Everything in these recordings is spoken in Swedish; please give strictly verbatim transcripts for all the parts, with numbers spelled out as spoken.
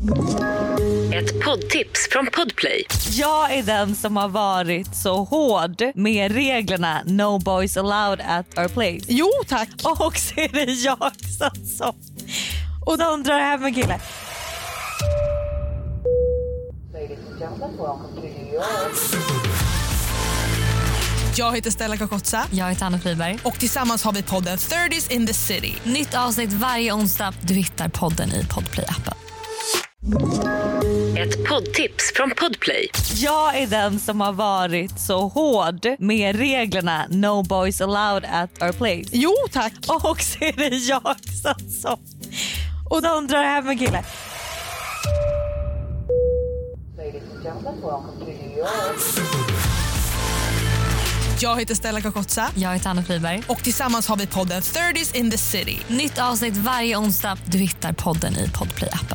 Ett poddtips från Podplay. Jag är den som har varit så hård med reglerna No boys allowed at our place. Jo, tack. Och så är det jag som och de drar hem en kille. Jag heter Stella Kakotsa. Jag heter Anna Friberg. Och tillsammans har vi podden thirties in the city. Nytt avsnitt varje onsdag. Du hittar podden i Podplay-appen. Ett poddtips från Podplay. Jag är den som har varit så hård med reglerna No boys allowed at our place. Jo, tack. Och så är det jag som och de drar hem en kille. Jag heter Stella Kakotsa. Jag heter Anna Friberg. Och tillsammans har vi podden thirties in the city. Nytt avsnitt varje onsdag. Du hittar podden i Podplay-appen.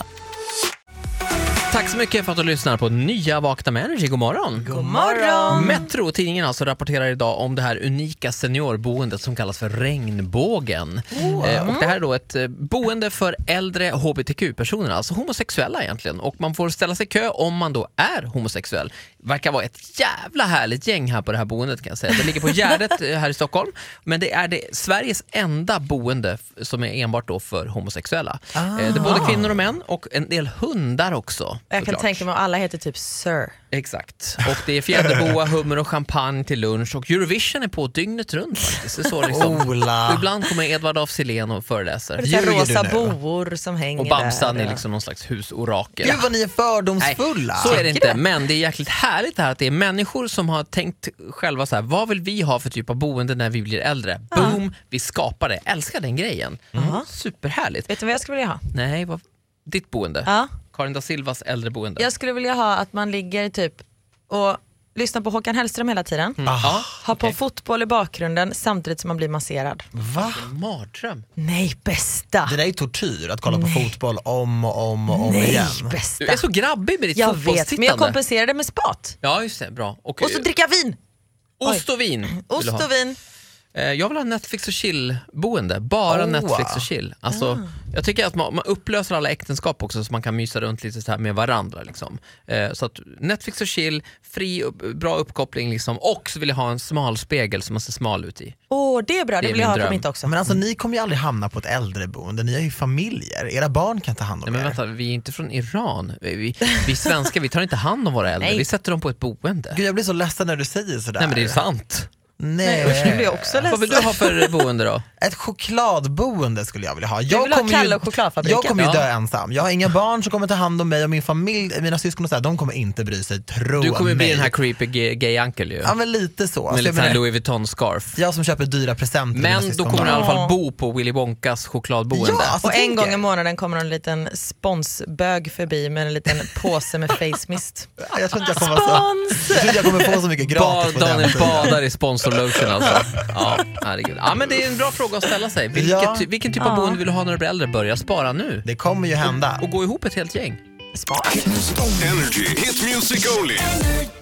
Tack så mycket för att du lyssnar på nya Vakna med Energy. God morgon. God morgon. Metro, tidningen alltså, rapporterar idag om det här unika seniorboendet som kallas för Regnbågen. Oh. Eh, och det här är då ett eh, boende för äldre H B T Q-personer, alltså homosexuella egentligen. Och man får ställa sig i kö om man då är homosexuell. Verkar vara ett jävla härligt gäng här på det här boendet, kan jag säga. Det ligger på Gärdet här i Stockholm. Men det är det Sveriges enda boende som är enbart då för homosexuella. Ah. Eh, det är både kvinnor och män och en del hundar också. Jag kan såklart. tänka mig att alla heter typ Sir. Exakt. Och det är fjäderboa, hummer och champagne till lunch. Och Eurovision är på dygnet runt faktiskt. Det är så liksom. Ola. Och ibland kommer Edvard af Sillén och föreläser. Det är så rosa du nu? boor som hänger Och Bamsan där. är liksom någon slags husorakel. Gud vad ni är fördomsfulla. Nej, så är det inte. Men det är jäkligt härligt det här att det är människor som har tänkt själva så här: vad vill vi ha för typ av boende när vi blir äldre? Boom, vi skapar det. Älskar den grejen. Mm. Superhärligt. Vet du vad jag skulle vilja ha? Nej, vad... ditt boende. Ja. Karin da Silvas äldreboende. Jag skulle vilja ha att man ligger typ och lyssnar på Håkan Hellström hela tiden. Mm. Ah, har på okay. fotboll i bakgrunden samtidigt som man blir masserad. Va? Mardröm. Nej, bästa. Det där är ju tortyr, att kolla på Nej. fotboll om och om och om Nej, igen. bästa. Du är så grabbig med ditt Jag fotbollstittande. vet, men jag kompenserar det med spat. Ja, just det. Bra. Och, Och så dricka vin. ost och vin. vill Ost du ha. och vin. Eh, Jag vill ha Netflix och chill-boende. Bara Oh. Netflix och chill. Alltså, jag tycker att man, man upplöser alla äktenskap också, så man kan mysa runt lite så här med varandra. Liksom. Eh, så att Netflix och chill, fri, upp, bra uppkoppling. Liksom. Och så vill jag ha en smal spegel som man ser smal ut i. Åh, det är bra. Det, är vill jag min ha dröm. på mitt också. Men alltså ni kommer ju aldrig hamna på ett äldreboende. Ni har ju familjer. Era barn kan ta hand om Nej, men er. vänta, vi är inte från Iran. Vi, vi, vi svenskar, vi tar inte hand om våra äldre. Nej. Vi sätter dem på ett boende. Gud, jag blir så ledsen när du säger sådär. Nej, men det är ju sant. Nej. Usch, nu blir jag också Vad vill ledsen. du ha för boende då? Ett chokladboende skulle jag vilja ha. Jag Jag vill ha kommer Kalle ju, och chokladfabriken. jag kommer ju Ja. dö ensam. Jag har inga barn som kommer ta hand om mig och min familj, mina syskon och så här, de kommer inte bry sig, tro Du kommer mig. bli den här creepy gay, gay uncle ju. Ja, men lite så. Med Alltså, lite jag, sån här menar, Louis Vuitton-scarf. jag som köper dyra presenter till mina Men då syskon. kommer du i alla fall Ja. bo på Willy Wonkas chokladboende. Ja, alltså, Och en tänk gång er. i månaden kommer en liten sponsbög förbi med en liten påse med face mist. Ja, jag tror inte jag kommer vara så. Jag tror inte jag kommer få så mycket gratis på Ba- den Daniel tiden. badar i sponsor lotion alltså. Ja, herregud. Ja, men det är en bra fråga att ställa sig. Vilket, Ja. ty- vilken typ av boende vill du ha när du blir äldre? Börja spara nu. Det kommer ju hända. Och gå ihop ett helt gäng. Smart. Energy hit music only.